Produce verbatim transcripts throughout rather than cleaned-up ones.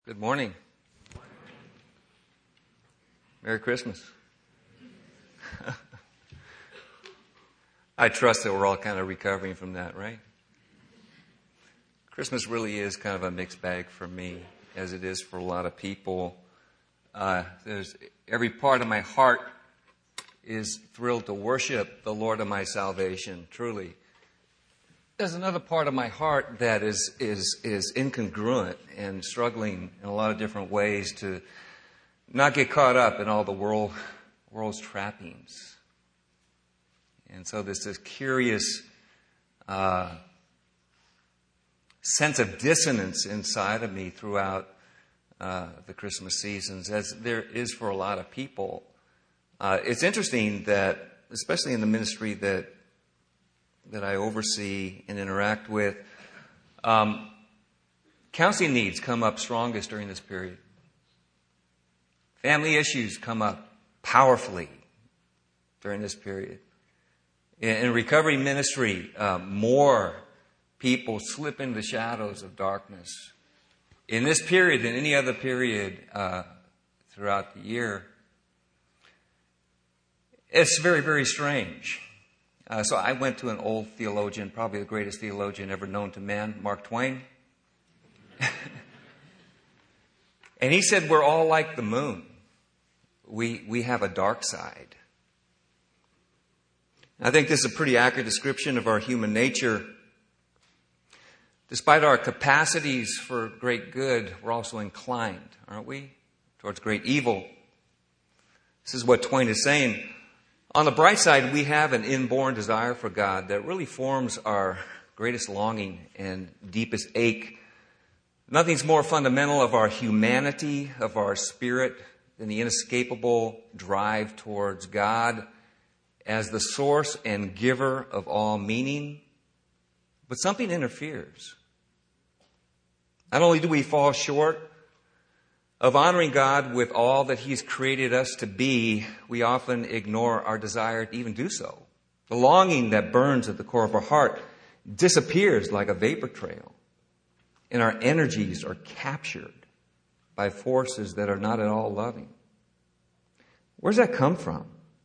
Good morning. Merry Christmas. I trust that we're all kind of recovering from that, right? Christmas really is kind of a mixed bag for me, as it is for a lot of people. Uh, there's every part of my heart is thrilled to worship the Lord of my salvation, truly. There's another part of my heart that is is is incongruent and struggling in a lot of different ways to not get caught up in all the world world's trappings. And so there's this curious uh, sense of dissonance inside of me throughout uh, the Christmas seasons, as there is for a lot of people. Uh, it's interesting that, especially in the ministry that that I oversee and interact with, um, counseling needs come up strongest during this period. Family issues come up powerfully during this period. In, in recovery ministry, uh, more people slip into the shadows of darkness in this period than any other period uh, throughout the year. It's very, very strange. Uh, so I went to an old theologian, probably the greatest theologian ever known to man, Mark Twain. And he said, we're all like the moon. We, we have a dark side. I think this is a pretty accurate description of our human nature. Despite our capacities for great good, we're also inclined, aren't we, towards great evil. This is what Twain is saying. On the bright side, we have an inborn desire for God that really forms our greatest longing and deepest ache. Nothing's more fundamental of our humanity, of our spirit, than the inescapable drive towards God as the source and giver of all meaning. But something interferes. Not only do we fall short of honoring God with all that He's created us to be, we often ignore our desire to even do so. The longing that burns at the core of our heart disappears like a vapor trail, and our energies are captured by forces that are not at all loving. Where's that come from?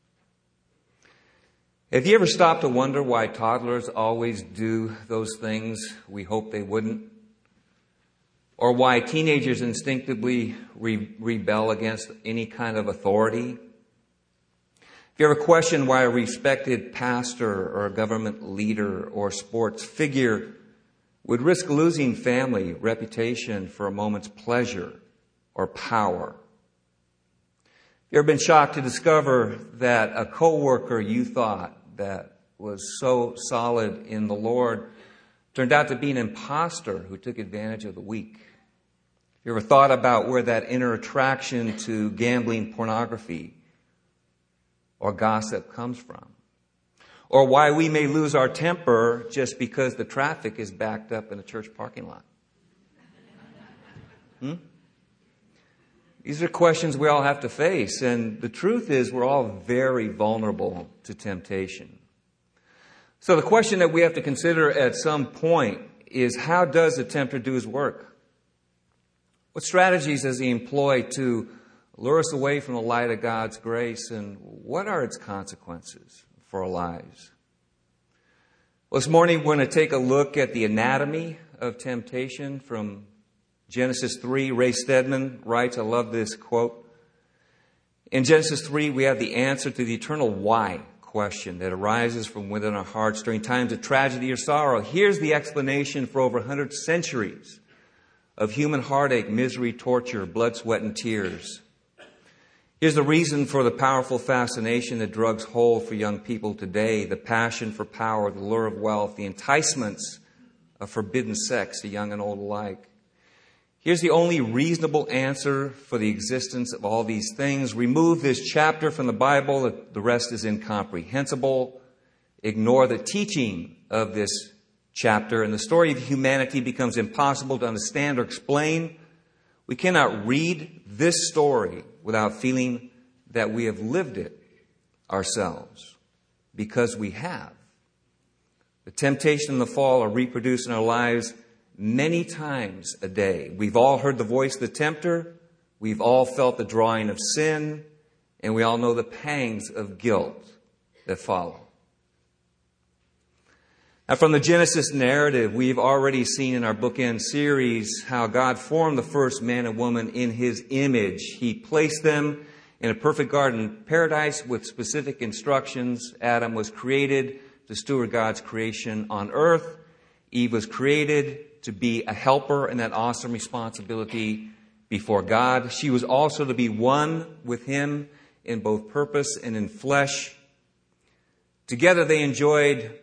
Have you ever stopped to wonder why toddlers always do those things we hope they wouldn't? Or why teenagers instinctively re- rebel against any kind of authority? If you ever question why a respected pastor or a government leader or sports figure would risk losing family, reputation for a moment's pleasure or power? Have you ever been shocked to discover that a coworker you thought that was so solid in the Lord turned out to be an imposter who took advantage of the weak? You ever thought about where that inner attraction to gambling, pornography, or gossip comes from? Or why we may lose our temper just because the traffic is backed up in a church parking lot? Hmm? These are questions we all have to face, and the truth is we're all very vulnerable to temptation. So the question that we have to consider at some point is, how does the tempter do his work? What strategies does he employ to lure us away from the light of God's grace, and what are its consequences for our lives? Well, this morning we're going to take a look at the anatomy of temptation from Genesis three. Ray Stedman writes, I love this quote. In Genesis three, we have the answer to the eternal why question that arises from within our hearts during times of tragedy or sorrow. Here's the explanation for over one hundred centuries of human heartache, misery, torture, blood, sweat, and tears. Here's the reason for the powerful fascination that drugs hold for young people today, the passion for power, the lure of wealth, the enticements of forbidden sex to young and old alike. Here's the only reasonable answer for the existence of all these things. Remove this chapter from the Bible, the rest is incomprehensible. Ignore the teaching of this chapter, and the story of humanity becomes impossible to understand or explain. We cannot read this story without feeling that we have lived it ourselves, because we have. The temptation and the fall are reproduced in our lives many times a day. We've all heard the voice of the tempter. We've all felt the drawing of sin. And we all know the pangs of guilt that follow. Now, from the Genesis narrative, we've already seen in our bookend series how God formed the first man and woman in His image. He placed them in a perfect garden paradise with specific instructions. Adam was created to steward God's creation on earth. Eve was created to be a helper in that awesome responsibility before God. She was also to be one with Him in both purpose and in flesh. Together they enjoyed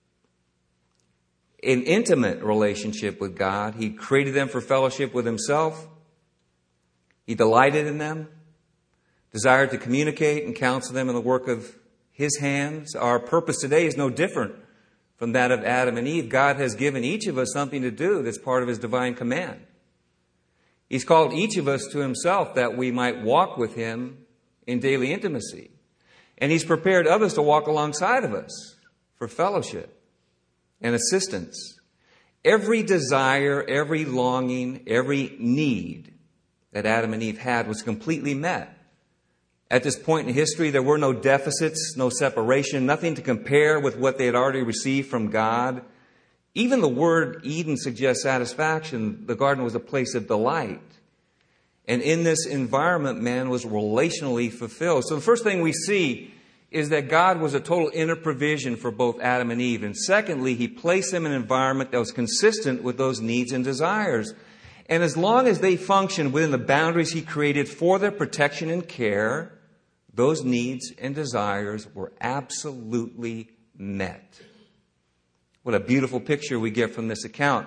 an intimate relationship with God. He created them for fellowship with Himself. He delighted in them, desired to communicate and counsel them in the work of His hands. Our purpose today is no different from that of Adam and Eve. God has given each of us something to do that's part of His divine command. He's called each of us to Himself that we might walk with Him in daily intimacy. And He's prepared others to walk alongside of us for fellowship and assistance. Every desire, every longing, every need that Adam and Eve had was completely met. At this point in history, there were no deficits, no separation, nothing to compare with what they had already received from God. Even the word Eden suggests satisfaction. The garden was a place of delight. And in this environment, man was relationally fulfilled. So the first thing we see is that God was a total inner provision for both Adam and Eve. And secondly, He placed them in an environment that was consistent with those needs and desires. And as long as they functioned within the boundaries He created for their protection and care, those needs and desires were absolutely met. What a beautiful picture we get from this account.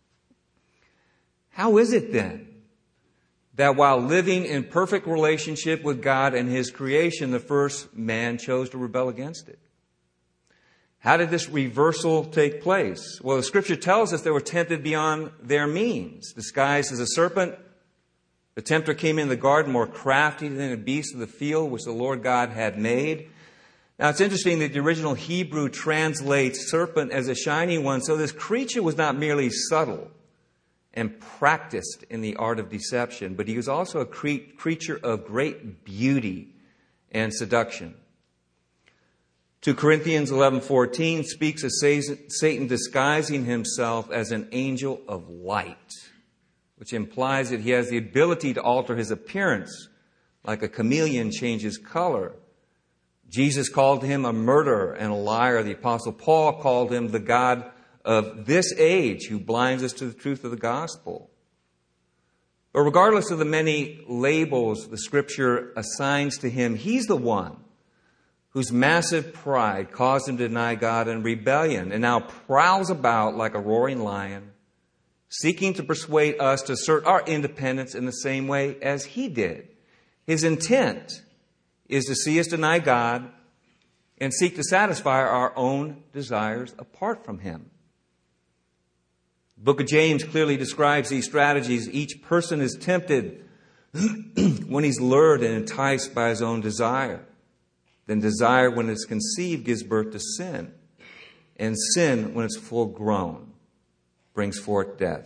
How is it then that while living in perfect relationship with God and His creation, the first man chose to rebel against it? How did this reversal take place? Well, the Scripture tells us they were tempted beyond their means. Disguised as a serpent, the tempter came in the garden more crafty than a beast of the field which the Lord God had made. Now, it's interesting that the original Hebrew translates serpent as a shining one. So this creature was not merely subtle and practiced in the art of deception, but he was also a cre- creature of great beauty and seduction. Second Corinthians eleven fourteen speaks of Satan disguising himself as an angel of light, which implies that he has the ability to alter his appearance, like a chameleon changes color. Jesus called him a murderer and a liar. The Apostle Paul called him the god of this age who blinds us to the truth of the gospel. But regardless of the many labels the Scripture assigns to him, he's the one whose massive pride caused him to deny God in rebellion and now prowls about like a roaring lion, seeking to persuade us to assert our independence in the same way as he did. His intent is to see us deny God and seek to satisfy our own desires apart from Him. The book of James clearly describes these strategies. Each person is tempted when he's lured and enticed by his own desire. Then desire, when it's conceived, gives birth to sin. And sin, when it's full grown, brings forth death.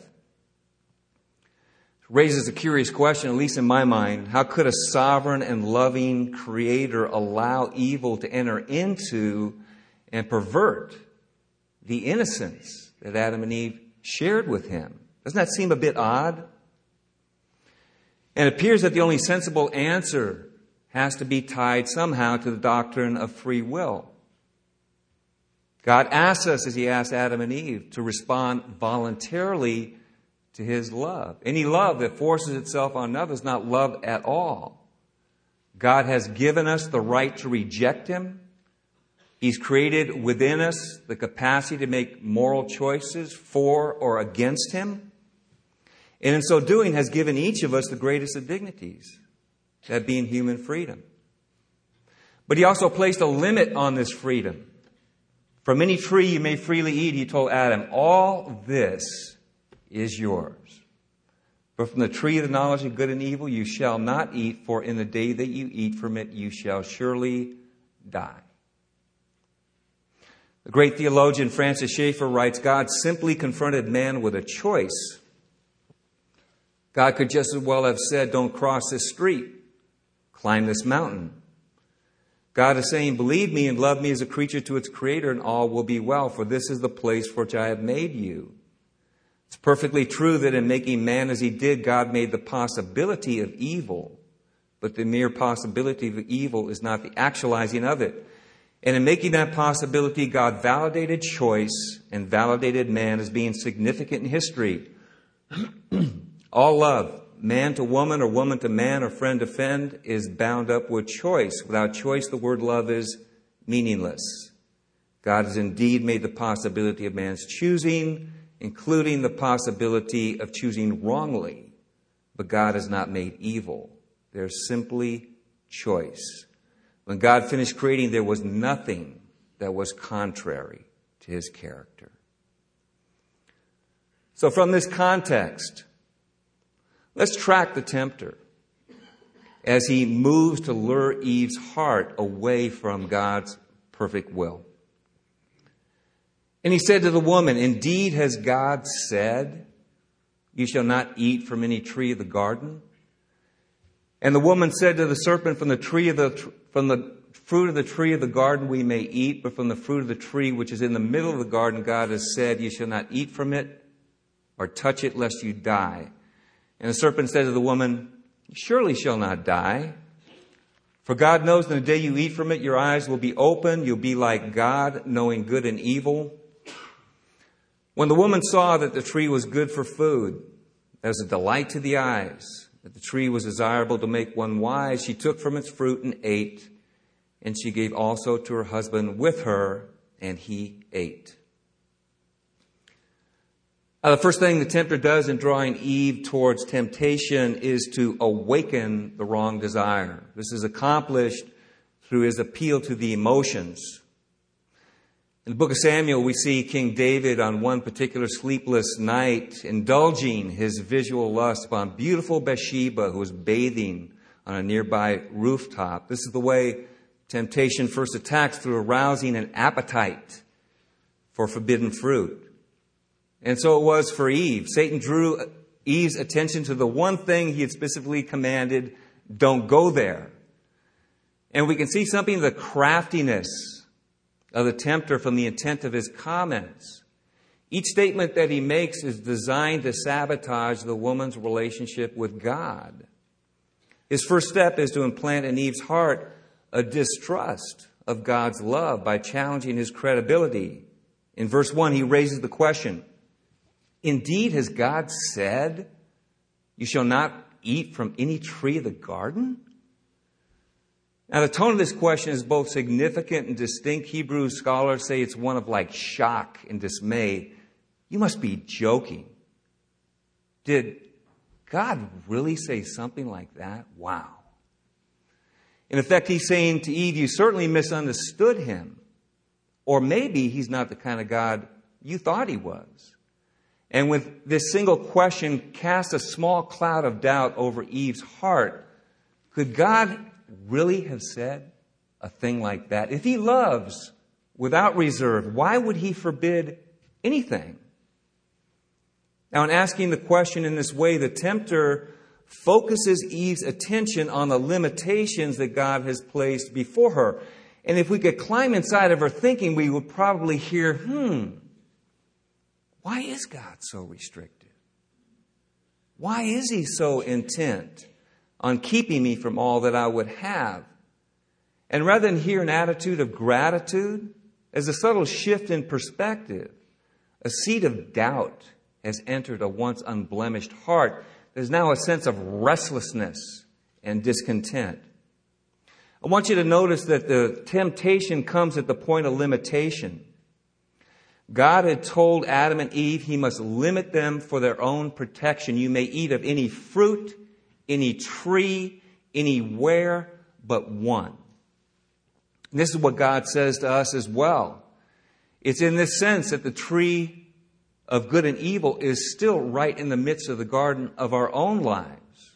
It raises a curious question, at least in my mind. How could a sovereign and loving Creator allow evil to enter into and pervert the innocence that Adam and Eve shared with Him? Doesn't that seem a bit odd? And it appears that the only sensible answer has to be tied somehow to the doctrine of free will. God asks us, as He asked Adam and Eve, to respond voluntarily to His love. Any love that forces itself on another is not love at all. God has given us the right to reject Him. He's created within us the capacity to make moral choices for or against Him. And in so doing has given each of us the greatest of dignities, that being human freedom. But He also placed a limit on this freedom. From any tree you may freely eat, He told Adam, all this is yours. But from the tree of the knowledge of good and evil you shall not eat, for in the day that you eat from it you shall surely die. The great theologian Francis Schaeffer writes, God simply confronted man with a choice. God could just as well have said, don't cross this street, climb this mountain. God is saying, believe me and love me as a creature to its creator, and all will be well, for this is the place for which I have made you. It's perfectly true that in making man as he did, God made the possibility of evil, but the mere possibility of evil is not the actualizing of it. And in making that possibility, God validated choice and validated man as being significant in history. All love, man to woman or woman to man or friend to friend, is bound up with choice. Without choice, the word love is meaningless. God has indeed made the possibility of man's choosing, including the possibility of choosing wrongly. But God has not made evil. There's simply choice. When God finished creating, there was nothing that was contrary to his character. So from this context, let's track the tempter as he moves to lure Eve's heart away from God's perfect will. And he said to the woman, indeed has God said, you shall not eat from any tree of the garden? And the woman said to the serpent, from the tree of the from the fruit of the tree of the garden we may eat, but from the fruit of the tree which is in the middle of the garden, God has said, you shall not eat from it or touch it, lest you die. And the serpent said to the woman, you surely shall not die. For God knows in the day you eat from it, your eyes will be open. You'll be like God, knowing good and evil. When the woman saw that the tree was good for food, as a delight to the eyes, that the tree was desirable to make one wise, she took from its fruit and ate, and she gave also to her husband with her, and he ate. Now, the first thing the tempter does in drawing Eve towards temptation is to awaken the wrong desire. This is accomplished through his appeal to the emotions. In the book of Samuel, we see King David on one particular sleepless night indulging his visual lust upon beautiful Bathsheba, who was bathing on a nearby rooftop. This is the way temptation first attacks, through arousing an appetite for forbidden fruit. And so it was for Eve. Satan drew Eve's attention to the one thing he had specifically commanded, don't go there. And we can see something of the craftiness of the tempter from the intent of his comments. Each statement that he makes is designed to sabotage the woman's relationship with God. His first step is to implant in Eve's heart a distrust of God's love by challenging his credibility. In verse one, he raises the question, indeed has God said, you shall not eat from any tree of the garden? Now, the tone of this question is both significant and distinct. Hebrew scholars say it's one of like shock and dismay. You must be joking. Did God really say something like that? Wow. In effect, he's saying to Eve, you certainly misunderstood him. Or maybe he's not the kind of God you thought he was. And with this single question cast a small cloud of doubt over Eve's heart. Could God really have said a thing like that? If he loves without reserve, why would he forbid anything? Now, in asking the question in this way, the tempter focuses Eve's attention on the limitations that God has placed before her. And if we could climb inside of her thinking, we would probably hear, hmm, why is God so restricted? Why is he so intent on keeping me from all that I would have? And rather than hear an attitude of gratitude, as a subtle shift in perspective, a seed of doubt has entered a once unblemished heart. There's now a sense of restlessness and discontent. I want you to notice that the temptation comes at the point of limitation. God had told Adam and Eve he must limit them for their own protection. You may eat of any fruit, any tree, anywhere but one. And this is what God says to us as well. It's in this sense that the tree of good and evil is still right in the midst of the garden of our own lives.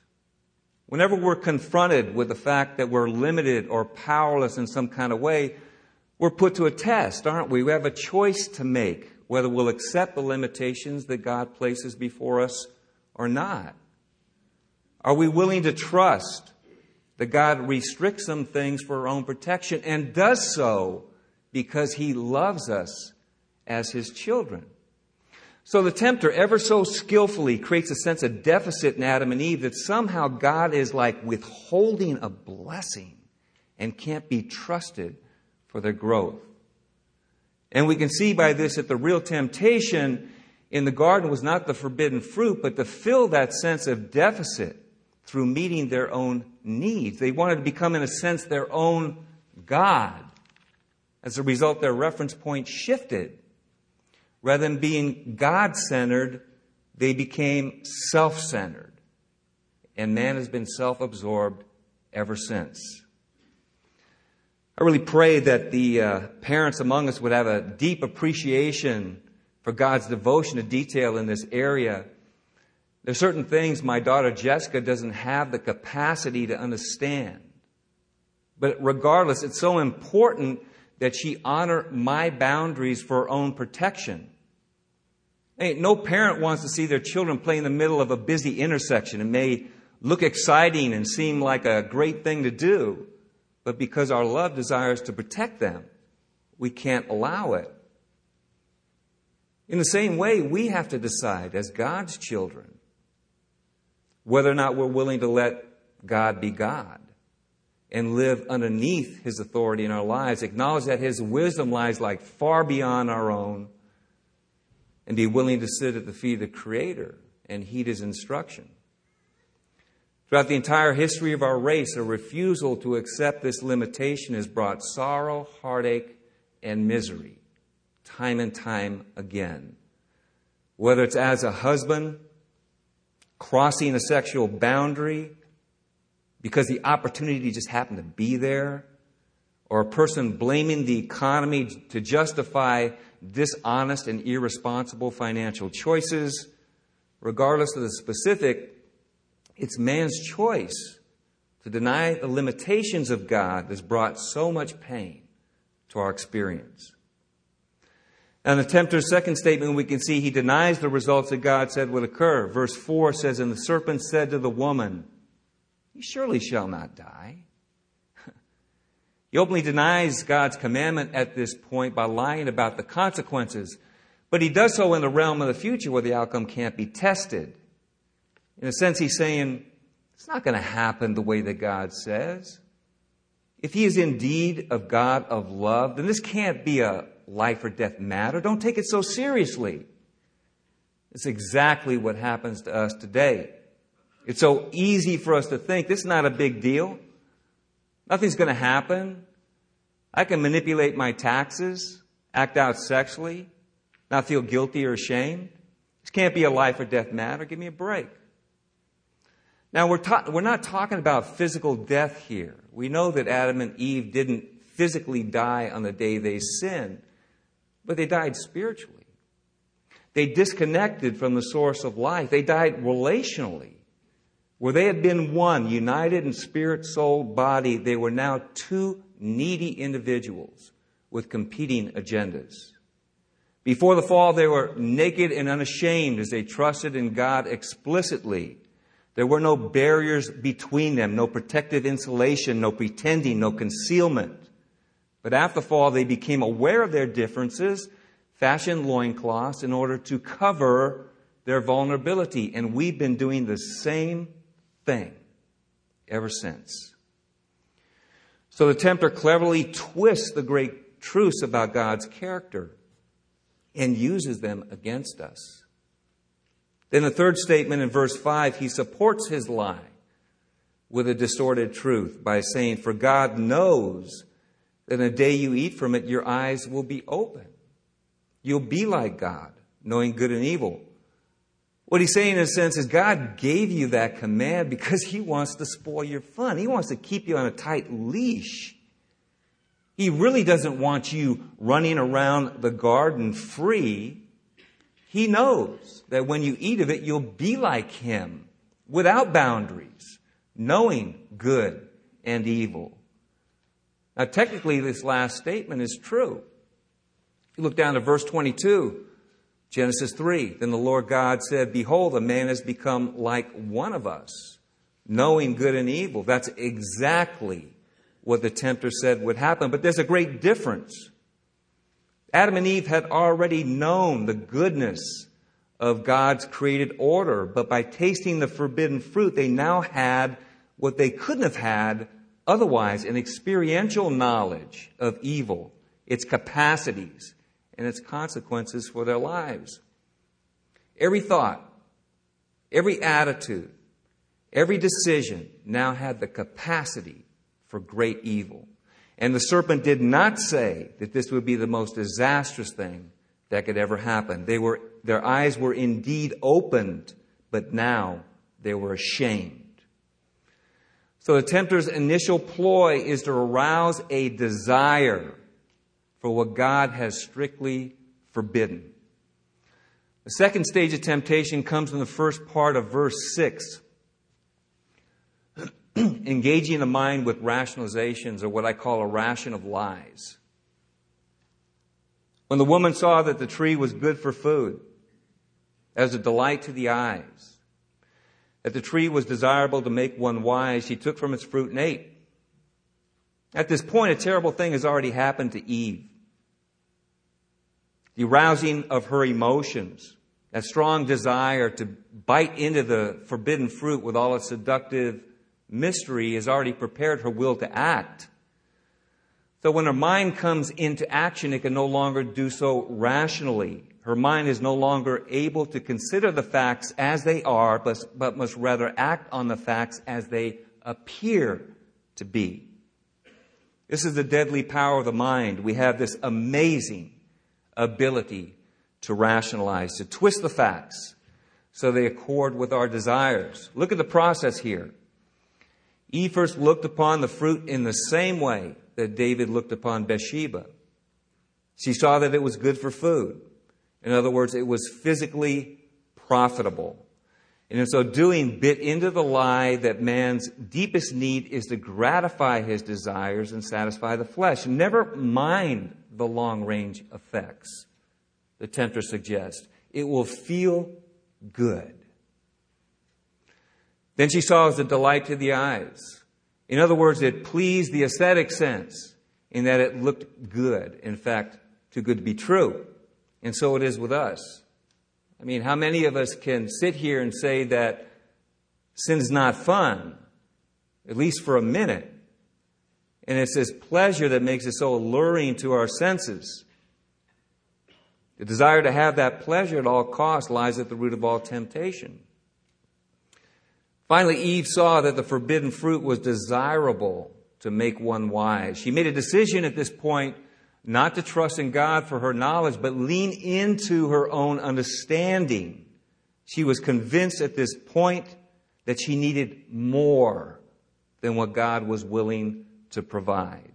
Whenever we're confronted with the fact that we're limited or powerless in some kind of way, we're put to a test, aren't we? We have a choice to make whether we'll accept the limitations that God places before us or not. Are we willing to trust that God restricts some things for our own protection and does so because He loves us as His children? So the tempter ever so skillfully creates a sense of deficit in Adam and Eve that somehow God is like withholding a blessing and can't be trusted for their growth. And we can see by this that the real temptation in the garden was not the forbidden fruit, but to fill that sense of deficit through meeting their own needs. They wanted to become, in a sense, their own God. As a result, their reference point shifted. Rather than being God-centered, they became self-centered. And man has been self-absorbed ever since. I really pray that the uh, parents among us would have a deep appreciation for God's devotion to detail in this area. There are certain things my daughter Jessica doesn't have the capacity to understand. But regardless, it's so important that she honor my boundaries for her own protection. Hey, no parent wants to see their children play in the middle of a busy intersection. It may look exciting and seem like a great thing to do, but because our love desires to protect them, we can't allow it. In the same way, we have to decide as God's children whether or not we're willing to let God be God and live underneath His authority in our lives, acknowledge that His wisdom lies like far beyond our own, and be willing to sit at the feet of the Creator and heed His instruction. Throughout the entire history of our race, a refusal to accept this limitation has brought sorrow, heartache, and misery, time and time again. Whether it's as a husband crossing a sexual boundary because the opportunity just happened to be there, or a person blaming the economy to justify dishonest and irresponsible financial choices, regardless of the specific, it's man's choice to deny the limitations of God that's brought so much pain to our experience. And the tempter's second statement, we can see he denies the results that God said would occur. Verse four says, "And the serpent said to the woman, 'You surely shall not die.'" He openly denies God's commandment at this point by lying about the consequences. But he does so in the realm of the future where the outcome can't be tested. In a sense, he's saying, it's not going to happen the way that God says. If He is indeed a God of love, then this can't be a life or death matter. Don't take it so seriously. It's exactly what happens to us today. It's so easy for us to think this is not a big deal. Nothing's going to happen. I can manipulate my taxes, act out sexually, not feel guilty or ashamed. This can't be a life or death matter. Give me a break. Now, we're, ta- we're not talking about physical death here. We know that Adam and Eve didn't physically die on the day they sinned, but they died spiritually. They disconnected from the source of life. They died relationally. Where they had been one, united in spirit, soul, body, they were now two needy individuals with competing agendas. Before the fall, they were naked and unashamed as they trusted in God explicitly. There were no barriers between them, no protective insulation, no pretending, no concealment. But after the fall, they became aware of their differences, fashioned loincloths in order to cover their vulnerability. And we've been doing the same thing ever since. So the tempter cleverly twists the great truths about God's character and uses them against us. Then the third statement in verse five, he supports his lie with a distorted truth by saying, "For God knows that in the day you eat from it, your eyes will be open. You'll be like God, knowing good and evil." What he's saying in a sense is God gave you that command because He wants to spoil your fun. He wants to keep you on a tight leash. He really doesn't want you running around the garden free. He knows that when you eat of it, you'll be like Him, without boundaries, knowing good and evil. Now, technically, this last statement is true. If you look down to verse twenty-two, Genesis three, then the Lord God said, behold, a man has become like one of us, knowing good and evil. That's exactly what the tempter said would happen. But there's a great difference. Adam and Eve had already known the goodness of God's created order, but by tasting the forbidden fruit, they now had what they couldn't have had otherwise, an experiential knowledge of evil, its capacities, and its consequences for their lives. Every thought, every attitude, every decision now had the capacity for great evil. And the serpent did not say that this would be the most disastrous thing that could ever happen. They were, their eyes were indeed opened, but now they were ashamed. So the tempter's initial ploy is to arouse a desire for what God has strictly forbidden. The second stage of temptation comes in the first part of verse six. Engaging the mind with rationalizations, or what I call a ration of lies. When the woman saw that the tree was good for food, as a delight to the eyes, that the tree was desirable to make one wise, she took from its fruit and ate. At this point, a terrible thing has already happened to Eve. The arousing of her emotions, that strong desire to bite into the forbidden fruit with all its seductive mystery, has already prepared her will to act. So when her mind comes into action, it can no longer do so rationally. Her mind is no longer able to consider the facts as they are, but, but must rather act on the facts as they appear to be. This is the deadly power of the mind. We have this amazing ability to rationalize, to twist the facts so they accord with our desires. Look at the process here. Eve first looked upon the fruit in the same way that David looked upon Bathsheba. She saw that it was good for food. In other words, it was physically profitable. And in so doing, bit into the lie that man's deepest need is to gratify his desires and satisfy the flesh. Never mind the long-range effects, the tempter suggests. It will feel good. Then she saw as a delight to the eyes. In other words, it pleased the aesthetic sense in that it looked good. In fact, too good to be true. And so it is with us. I mean, how many of us can sit here and say that sin's not fun, at least for a minute, and it's this pleasure that makes it so alluring to our senses? The desire to have that pleasure at all costs lies at the root of all temptation. Finally, Eve saw that the forbidden fruit was desirable to make one wise. She made a decision at this point not to trust in God for her knowledge, but lean into her own understanding. She was convinced at this point that she needed more than what God was willing to provide.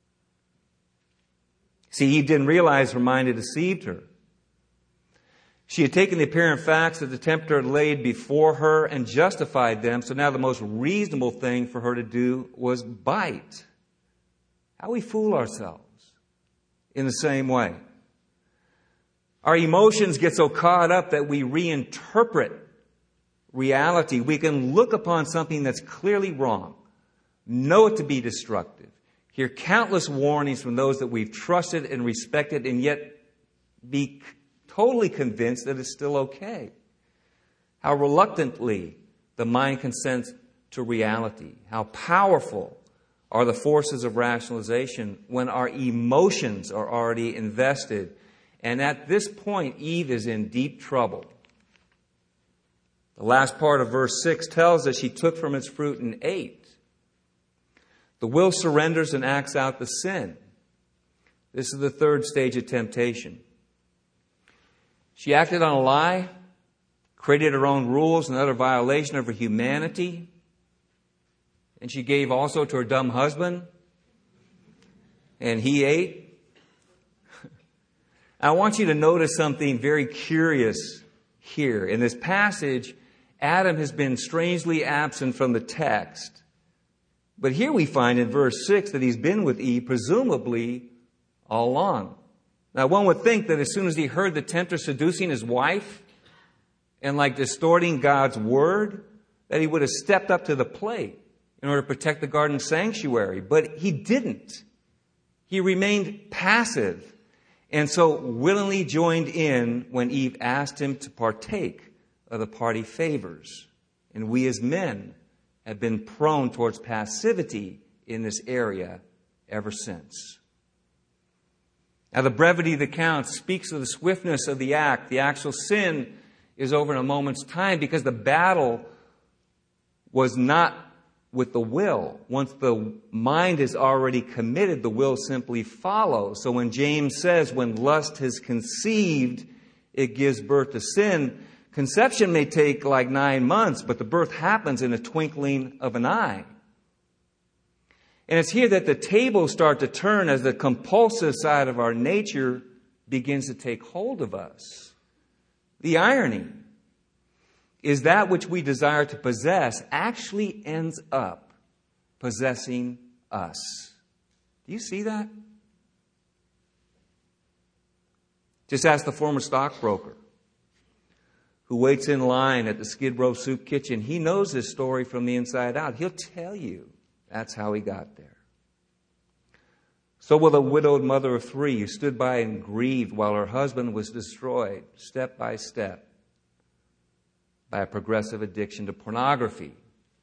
See, Eve didn't realize her mind had deceived her. She had taken the apparent facts that the tempter had laid before her and justified them, so now the most reasonable thing for her to do was bite. How we fool ourselves in the same way. Our emotions get so caught up that we reinterpret reality. We can look upon something that's clearly wrong, know it to be destructive, hear countless warnings from those that we've trusted and respected, and yet be totally convinced that it's still okay. How reluctantly the mind consents to reality. How powerful are the forces of rationalization when our emotions are already invested. And at this point, Eve is in deep trouble. The last part of verse six tells us she took from its fruit and ate. The will surrenders and acts out the sin. This is the third stage of temptation. She acted on a lie, created her own rules, another violation of her humanity. And she gave also to her dumb husband, and he ate. I want you to notice something very curious here. In this passage, Adam has been strangely absent from the text. But here we find in verse six that he's been with Eve, presumably all along. Now, one would think that as soon as he heard the tempter seducing his wife and like distorting God's word, that he would have stepped up to the plate in order to protect the garden sanctuary. But he didn't. He remained passive and so willingly joined in when Eve asked him to partake of the party favors. And we as men have been prone towards passivity in this area ever since. Now, the brevity of the account speaks of the swiftness of the act. The actual sin is over in a moment's time because the battle was not with the will. Once the mind is already committed, the will simply follows. So when James says, when lust has conceived, it gives birth to sin, conception may take like nine months, but the birth happens in a twinkling of an eye. And it's here that the tables start to turn as the compulsive side of our nature begins to take hold of us. The irony is that which we desire to possess actually ends up possessing us. Do you see that? Just ask the former stockbroker who waits in line at the Skid Row Soup Kitchen. He knows this story from the inside out. He'll tell you that's how he got there. So will the widowed mother of three who stood by and grieved while her husband was destroyed, step by step, by a progressive addiction to pornography.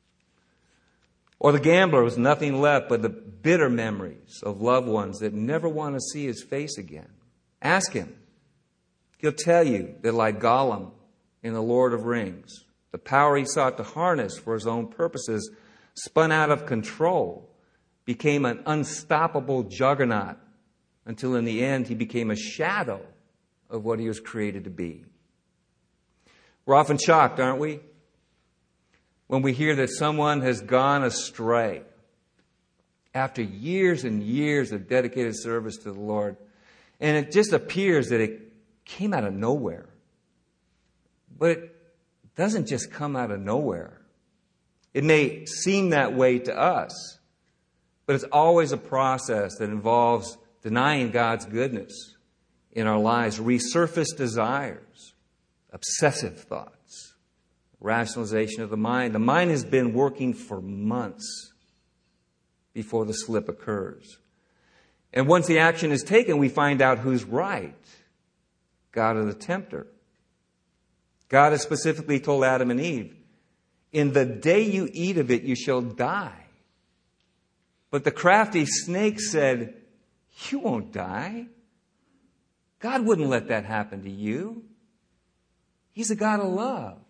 Or the gambler who's nothing left but the bitter memories of loved ones that never want to see his face again. Ask him. He'll tell you that like Gollum in The Lord of Rings, the power he sought to harness for his own purposes spun out of control, became an unstoppable juggernaut, until in the end he became a shadow of what he was created to be. We're often shocked, aren't we, when we hear that someone has gone astray after years and years of dedicated service to the Lord, and it just appears that it came out of nowhere. But it doesn't just come out of nowhere. It may seem that way to us, but it's always a process that involves denying God's goodness in our lives, resurfaced desires, obsessive thoughts, rationalization of the mind. The mind has been working for months before the slip occurs. And once the action is taken, we find out who's right, God or the tempter. God has specifically told Adam and Eve, in the day you eat of it, you shall die. But the crafty snake said, you won't die. God wouldn't let that happen to you. He's a God of love.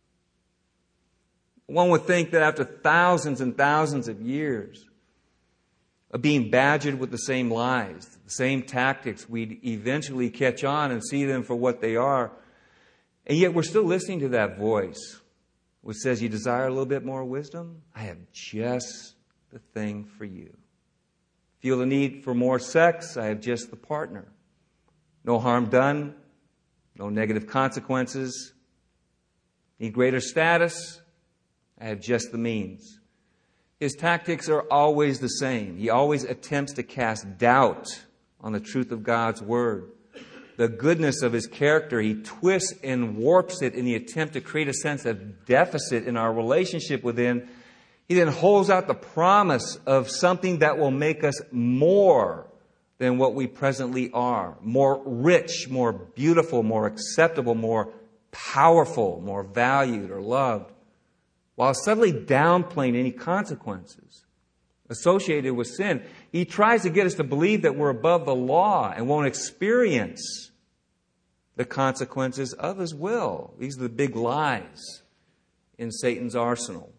One would think that after thousands and thousands of years of being badgered with the same lies, the same tactics, we'd eventually catch on and see them for what they are. And yet we're still listening to that voice which says, you desire a little bit more wisdom? I have just the thing for you. Feel the need for more sex? I have just the partner. No harm done. No negative consequences. Need greater status? I have just the means. His tactics are always the same. He always attempts to cast doubt on the truth of God's word. The goodness of his character, he twists and warps it in the attempt to create a sense of deficit in our relationship with him. He then holds out the promise of something that will make us more than what we presently are. More rich, more beautiful, more acceptable, more powerful, more valued or loved, while subtly downplaying any consequences associated with sin. He tries to get us to believe that we're above the law and won't experience the consequences of his will. These are the big lies in Satan's arsenal.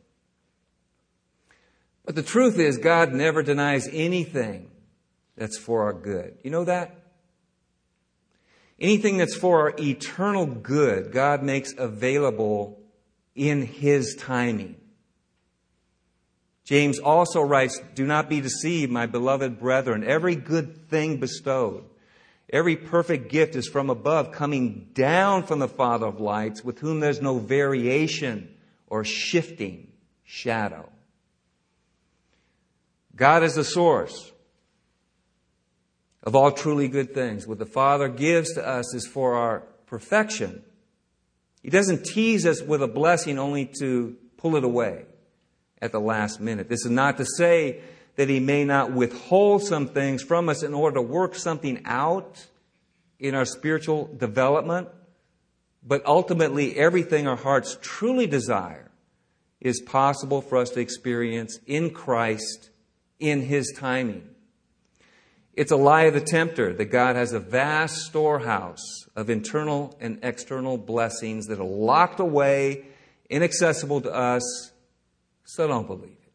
But the truth is, God never denies anything that's for our good. You know that? Anything that's for our eternal good, God makes available in his timing. James also writes, do not be deceived, my beloved brethren. Every good thing bestowed, every perfect gift is from above, coming down from the Father of lights, with whom there's no variation or shifting shadow. God is the source of all truly good things. What the Father gives to us is for our perfection. He doesn't tease us with a blessing only to pull it away at the last minute. This is not to say that He may not withhold some things from us in order to work something out in our spiritual development. But ultimately, everything our hearts truly desire is possible for us to experience in Christ, in His timing. It's a lie of the tempter that God has a vast storehouse of internal and external blessings that are locked away, inaccessible to us. So don't believe it.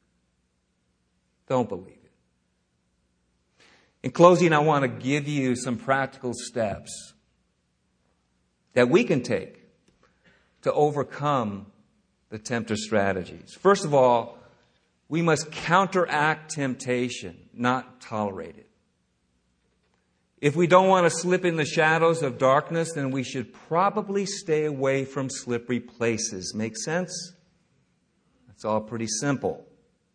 Don't believe it. In closing, I want to give you some practical steps that we can take to overcome the tempter's strategies. First of all, we must counteract temptation, not tolerate it. If we don't want to slip in the shadows of darkness, then we should probably stay away from slippery places. Make sense? It's all pretty simple.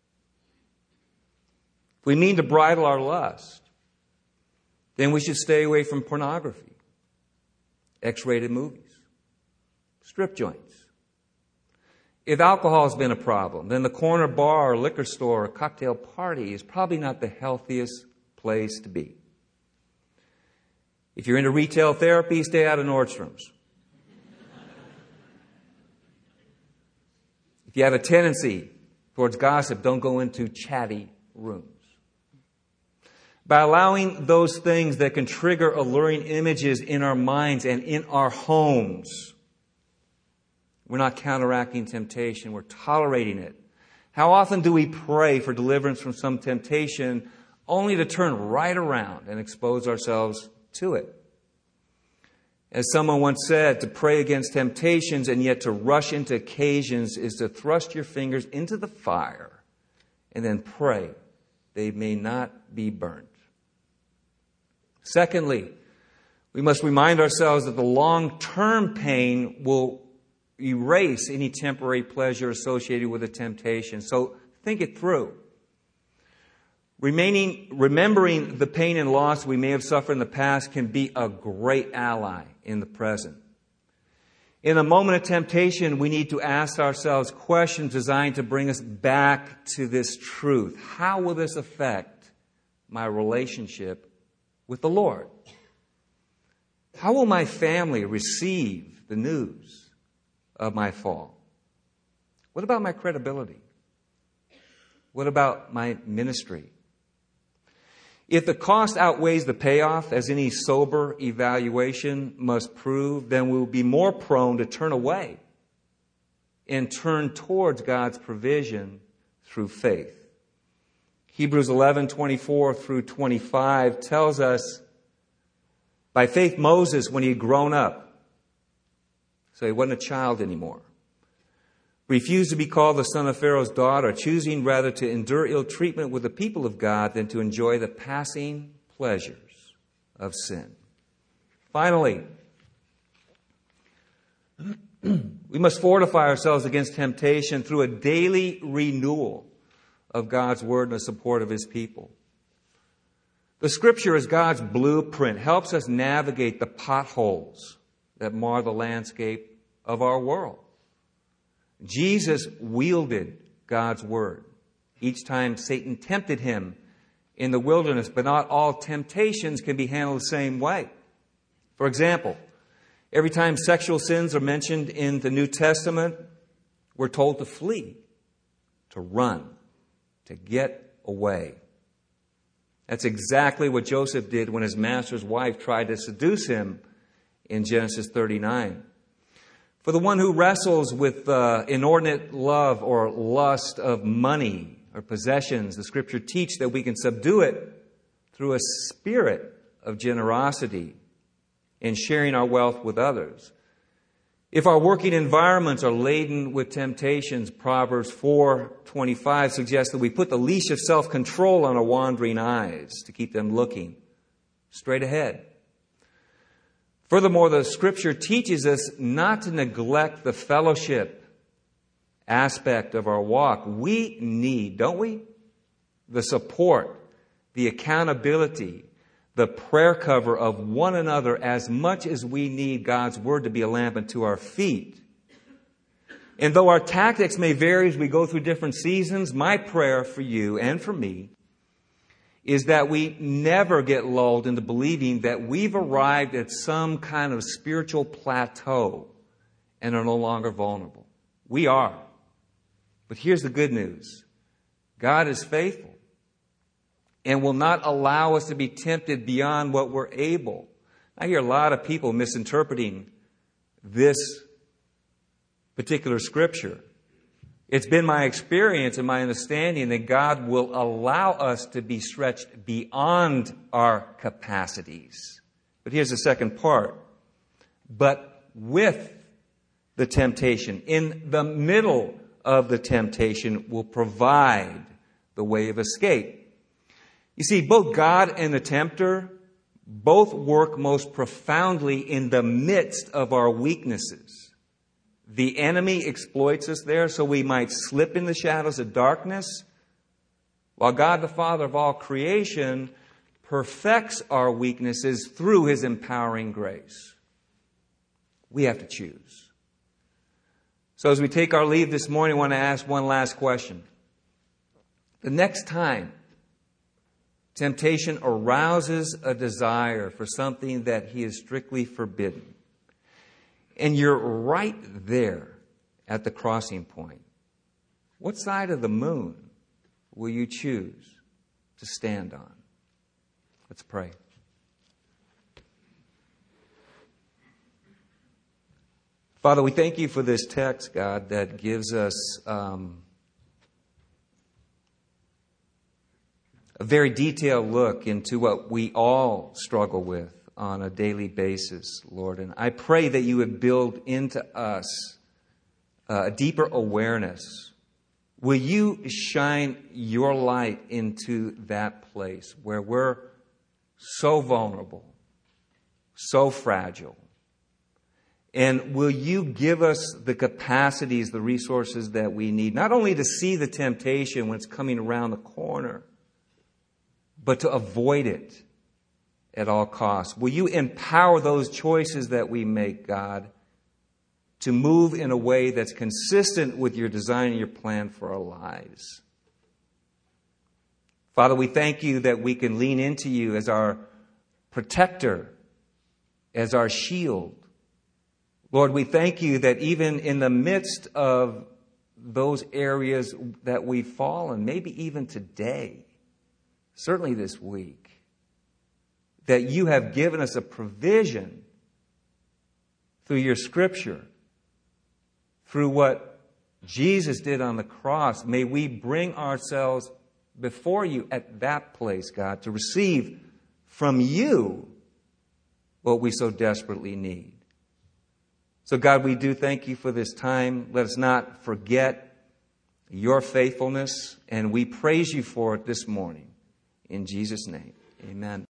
If we mean to bridle our lust, then we should stay away from pornography, X-rated movies, strip joints. If alcohol has been a problem, then the corner bar or liquor store or cocktail party is probably not the healthiest place to be. If you're into retail therapy, stay out of Nordstrom's. If you have a tendency towards gossip, don't go into chatty rooms. By allowing those things that can trigger alluring images in our minds and in our homes, we're not counteracting temptation, we're tolerating it. How often do we pray for deliverance from some temptation only to turn right around and expose ourselves to it? As someone once said, to pray against temptations and yet to rush into occasions is to thrust your fingers into the fire and then pray they may not be burnt. Secondly, we must remind ourselves that the long-term pain will erase any temporary pleasure associated with a temptation. So think it through. Remaining, remembering the pain and loss we may have suffered in the past can be a great ally in the present. In a moment of temptation, we need to ask ourselves questions designed to bring us back to this truth. How will this affect my relationship with the Lord? How will my family receive the news of my fall? What about my credibility? What about my ministry? If the cost outweighs the payoff, as any sober evaluation must prove, then we will be more prone to turn away and turn towards God's provision through faith. Hebrews eleven twenty-four through twenty-five tells us, by faith Moses, when he had grown up, so he wasn't a child anymore, refused to be called the son of Pharaoh's daughter, choosing rather to endure ill treatment with the people of God than to enjoy the passing pleasures of sin. Finally, we must fortify ourselves against temptation through a daily renewal of God's word and the support of His people. The Scripture, as God's blueprint, helps us navigate the potholes that mar the landscape of our world. Jesus wielded God's word each time Satan tempted Him in the wilderness, but not all temptations can be handled the same way. For example, every time sexual sins are mentioned in the New Testament, we're told to flee, to run, to get away. That's exactly what Joseph did when his master's wife tried to seduce him in Genesis thirty-nine. For the one who wrestles with uh, inordinate love or lust of money or possessions, the Scripture teach that we can subdue it through a spirit of generosity in sharing our wealth with others. If our working environments are laden with temptations, Proverbs four twenty-five suggests that we put the leash of self-control on our wandering eyes to keep them looking straight ahead. Furthermore, the Scripture teaches us not to neglect the fellowship aspect of our walk. We need, don't we, the support, the accountability, the prayer cover of one another as much as we need God's Word to be a lamp unto our feet. And though our tactics may vary as we go through different seasons, my prayer for you and for me is that we never get lulled into believing that we've arrived at some kind of spiritual plateau and are no longer vulnerable. We are. But here's the good news. God is faithful and will not allow us to be tempted beyond what we're able. I hear a lot of people misinterpreting this particular scripture. It's been my experience and my understanding that God will allow us to be stretched beyond our capacities. But here's the second part. But with the temptation, in the middle of the temptation, will provide the way of escape. You see, both God and the tempter both work most profoundly in the midst of our weaknesses. The enemy exploits us there so we might slip in the shadows of darkness, while God, the Father of all creation, perfects our weaknesses through His empowering grace. We have to choose. So as we take our leave this morning, I want to ask one last question. The next time temptation arouses a desire for something that He is strictly forbidden, and you're right there at the crossing point, what side of the moon will you choose to stand on? Let's pray. Father, we thank you for this text, God, that gives us um, a very detailed look into what we all struggle with on a daily basis, Lord. And I pray that you would build into us uh, a deeper awareness. Will you shine your light into that place where we're so vulnerable, so fragile? And will you give us the capacities, the resources that we need, not only to see the temptation when it's coming around the corner, but to avoid it at all costs? Will you empower those choices that we make, God, to move in a way that's consistent with your design and your plan for our lives? Father, we thank you that we can lean into you as our protector, as our shield. Lord, we thank you that even in the midst of those areas that we've fallen, maybe even today, certainly this week, that you have given us a provision through your scripture, through what Jesus did on the cross. May we bring ourselves before you at that place, God, to receive from you what we so desperately need. So, God, we do thank you for this time. Let us not forget your faithfulness, and we praise you for it this morning. In Jesus' name, amen.